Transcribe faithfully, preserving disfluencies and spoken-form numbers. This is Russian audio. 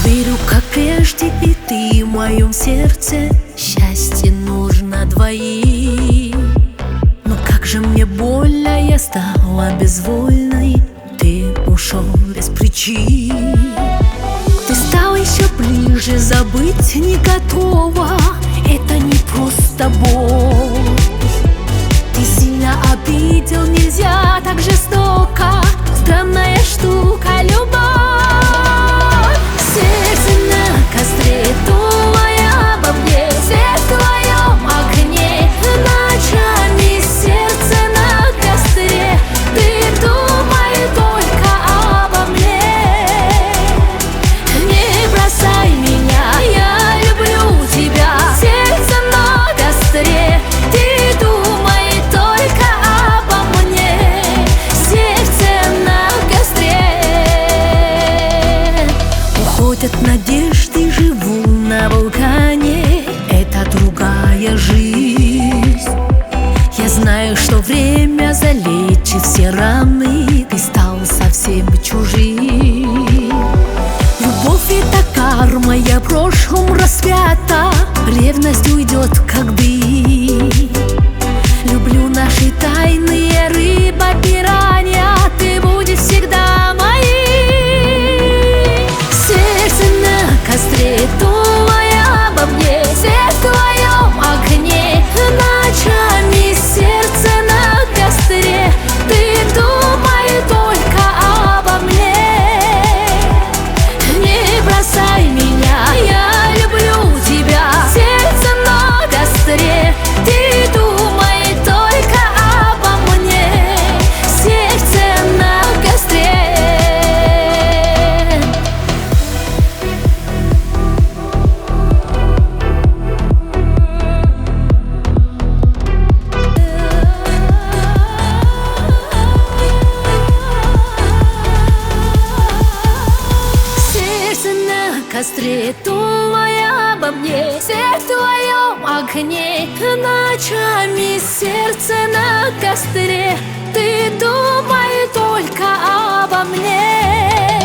верю, как прежде, и ты в моем сердце. Счастье нужно двоим. Но как же мне больно, я стала безвольной. Ты ушел без причин. Ты стал еще ближе, забыть не готова. Это не просто боль. Ты сильно обидел, нельзя так жестоко. Странная штука любовь. Сердце на костре, думая обо мне. Сердце в твоем огне, ночами сердце на костре. Ты думай только обо мне. Не бросай меня, я люблю тебя. Сердце на костре, ты думай только обо мне. Сердце на костре. Уходят надежды, живу на вулкане. Это другая жизнь. Я знаю, что время залечит все раны. Ты стал совсем чужим. Любовь — это карма, я в прошлом распята. Ревность уйдет, как дым. Люблю наши тайные, рыба, пиранья. Ты будешь всегда моим. Сердце на костре, думая обо мне. Сердце в твоем огне, ночами сердце на костре. Ты думай только обо мне. Не бросай меня, я люблю тебя. Сердце на костре, ты думай только обо мне. Сердце на костре. Сердце на костре, думая обо мне. Сердце в твоем огне, ночами сердце на костре. Ты думай только обо мне.